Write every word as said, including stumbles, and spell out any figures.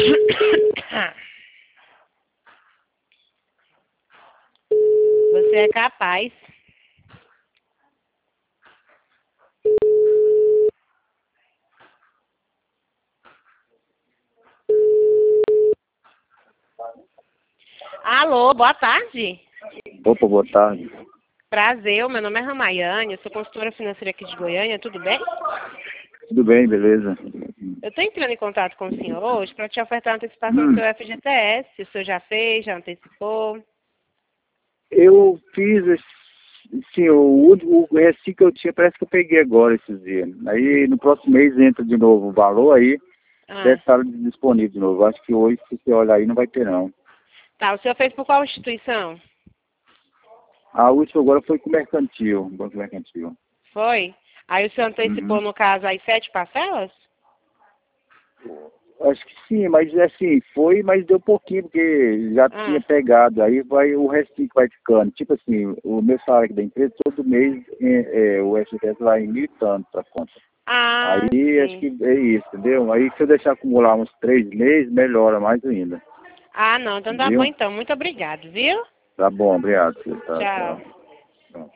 Você é capaz. Alô, boa tarde. Opa, boa tarde. Prazer, meu nome é Ramaiane, eu sou consultora financeira aqui de Goiânia, tudo bem? Tudo bem, beleza? Eu estou entrando em contato com o senhor hoje para te ofertar uma antecipação Hum, do seu F G T S. O senhor já fez, já antecipou? eu fiz, esse- sim, o último o recife que eu tinha, parece que eu peguei agora esses dias. Aí no próximo mês entra de novo o valor, aí deve Ah, estar disponível de novo. Acho que hoje, se você olhar aí, não vai ter não. tá. O senhor fez por qual instituição? A última agora foi com o Mercantil, Banco Mercantil. Foi? Aí o senhor antecipou, Uhum. no caso, as sete parcelas? Acho que sim, mas assim, foi, mas deu pouquinho, porque já tinha Ah, pegado, aí vai o restinho que vai ficando. Tipo assim, o meu salário aqui da empresa, todo mês é, é, o F G T S vai em mil e tanto pra conta. ah, Aí acho sim. que é isso, entendeu? Aí se eu deixar acumular uns três meses, melhora mais ainda. Ah, não. Então tá bom, Viu? então. Muito obrigado, viu? Tá bom, obrigado. Tá, Tchau. tchau.